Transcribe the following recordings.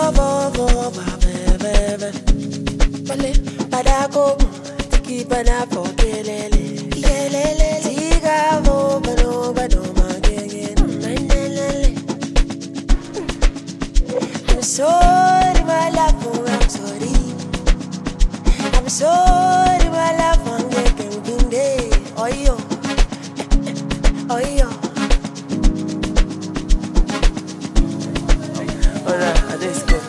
sorry, my love, oh, I'm sorry. I'm sorry, my love, I'm getting day. Oh, yo, oh, yo. Alright, let's go.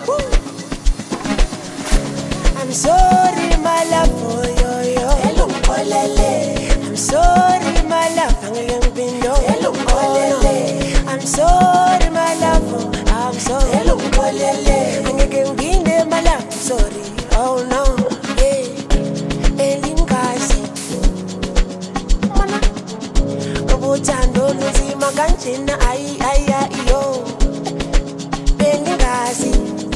I'm sorry, my love, oh, yo, yo. Hello, olele. I'm sorry, my love, I'm getting no. Hello, olele. I'm sorry, my love, oh, I'm sorry. Hello, olele. I'm getting my love, I'm sorry. Oh no, yeah. Elinkazi, mana. Kabutando luzi maganchina ai yo. Elinkazi.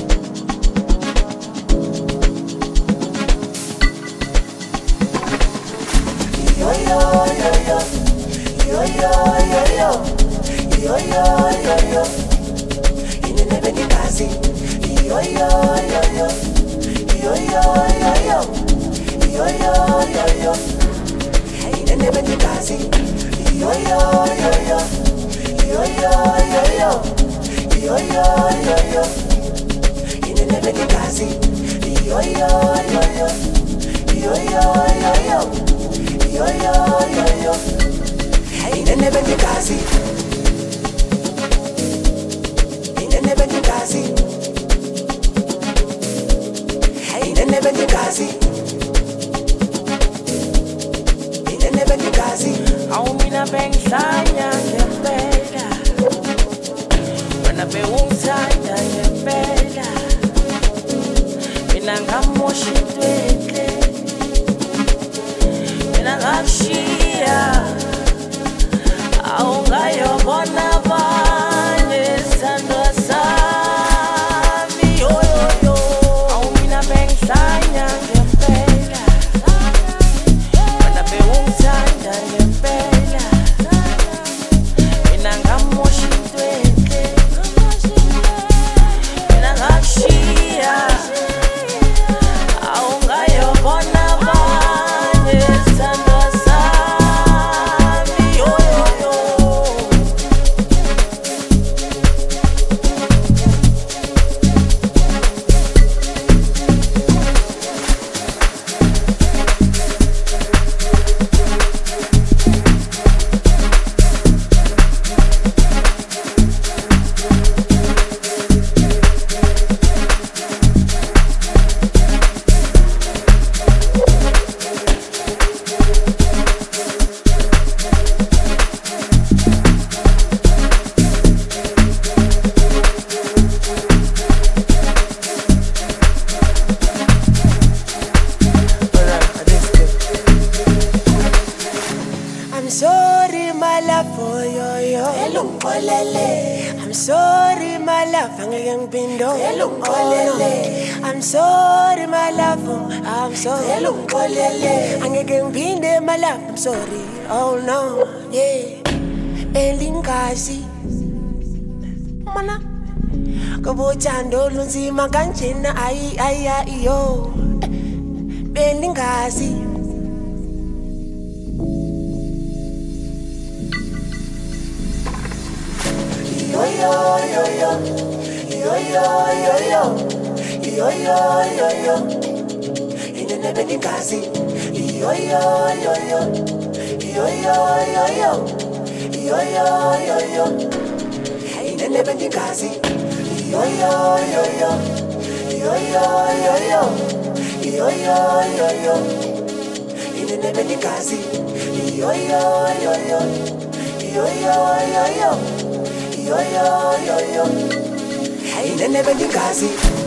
Yo yo yo yo, yo yo yo yo, yo yo yo yo. Inene Elinkazi. Yo yo yo yo, yo yo yo yo, yo yo yo yo. Inene Elinkazi. Yo yo yo yo, yo yo yo yo, yo yo yo yo. Inene Elinkazi. Yo yo yo yo, yo yo yo yo, yo yo yo yo. Inene Elinkazi. Inene Elinkazi. Inene Elinkazi. Inene Elinkazi. Awu mina bengihlanya ngempela, wena bewungithanda ngempela, mina ngamoshi intwenhle, mina ngakushiya, awungayobona abanye isithando sami. Yo yo yo, awu mina bengihlanya ngempela, wena bewungithanda ngempela, mina ngamoshi intwenhle, mina ngakushiya, awungayobona abanye isithando sami. Yo yo yo. I'm sorry, my love, for yo yo. Hello, olele. I'm sorry, my love, I'm getting pindo. Hello, olele. I'm sorry, my love, oh, I'm sorry. Hello, olele. I'm getting pindo, my love, I'm sorry. Oh no, yeah. Elinkazi, mana. Kabutando lunzi maganchina ai yo. Elinkazi. Yo yo yo yo, yo yo yo yo, yo yo yo yo. Inene Elinkazi. Yo yo yo yo, yo yo yo yo, yo yo yo yo. Inene Elinkazi. Yo yo yo yo, yo yo yo yo, yo yo yo yo. Inene Elinkazi. Yo yo yo yo, yo yo yo yo. Yo yo yo yo, Inene Elinkazi.